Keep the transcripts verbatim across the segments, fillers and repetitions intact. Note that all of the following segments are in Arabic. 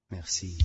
Merci.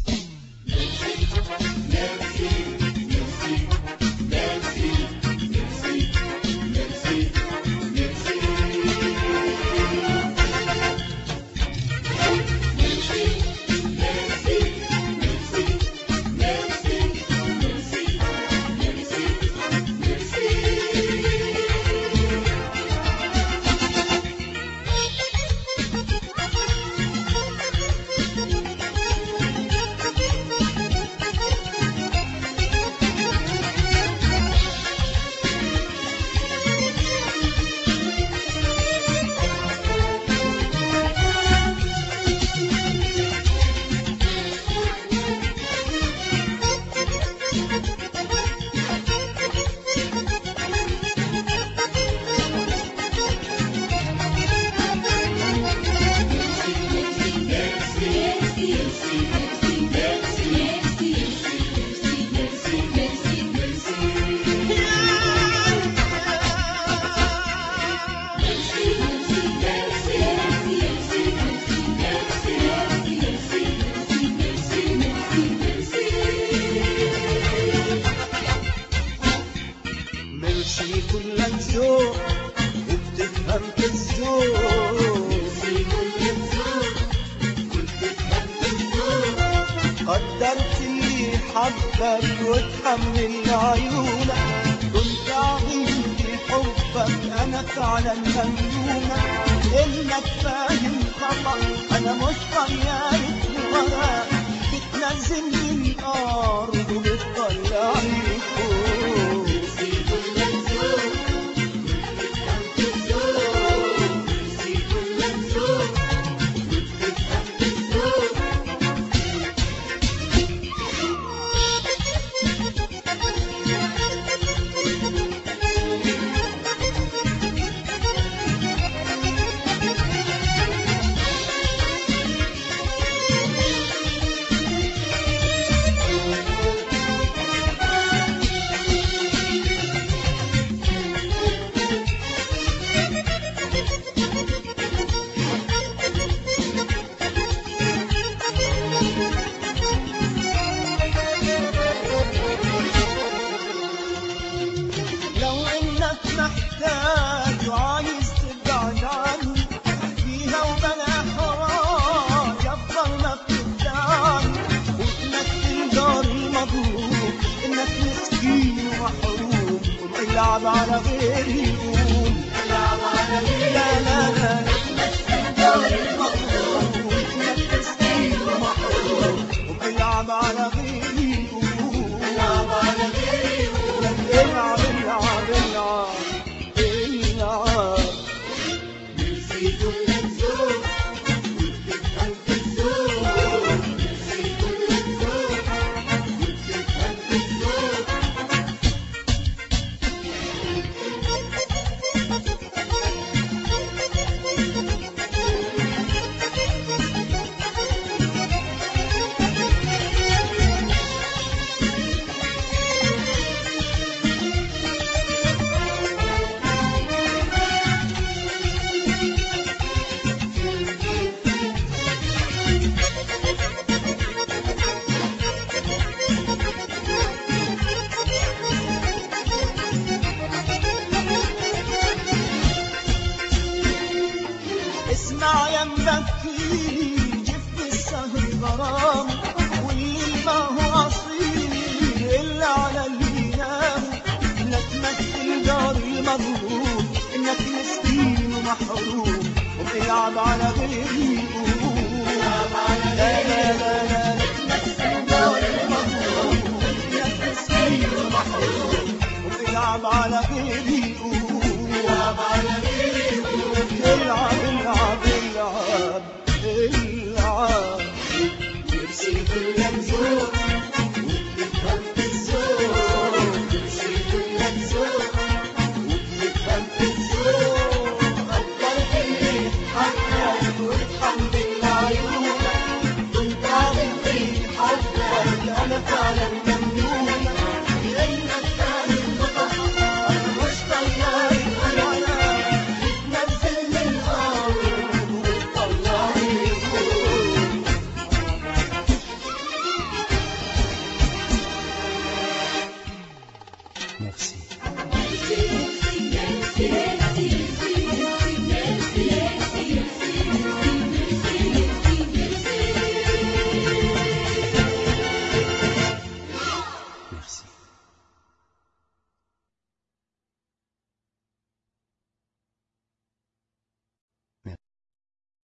ميرسي كل الذوق وبتفهم في الذوق، ميرسي كل الذوق وبتفهم في الذوق، قدرت اللي حبك وتحمل عيونك، كنت عظيم في حبك أنا فعلا ممنونة، إنك فاهم خطأ أنا مش طيارة الورق، بتنزلني الأرض وبتطلعني فوق. محتاج وعايز تبعد عني فيها وبلا حرام يفضل ما بتدعني، وتمثل دار المظلوم انك مسكين ومحروم، وبتلعب على غيري يقوم بتلعب على غيري، لا لا لا تمثل دار المظلوم انك مسكين ومحروم، وبتلعب على غيري يقوم بتلعب على غيري يقوم، العب العب العب ميرسي كل الذوق وبتفهم في الذوق، ميرسي كل الذوق وبتفهم في الذوق. اسمع يا مبكيني جبت السهر غرام، واللي ما هو اصيل الا على اللي ينام، لا تمثل دار المظلوم انك مسكين ومحروم، وبتلعب على غيري يقوم لا لا لا لا تمثل دار المظلوم انك مسكين ومحروم، وبتلعب على غيري يقوم بتلعب على غيري يقوم، العب العب العب العب ميرسي كل الذوق وبتفهم في الذوق، ميرسي كل الذوق وبتفهم في الذوق، قدرت اللي حبك Merci.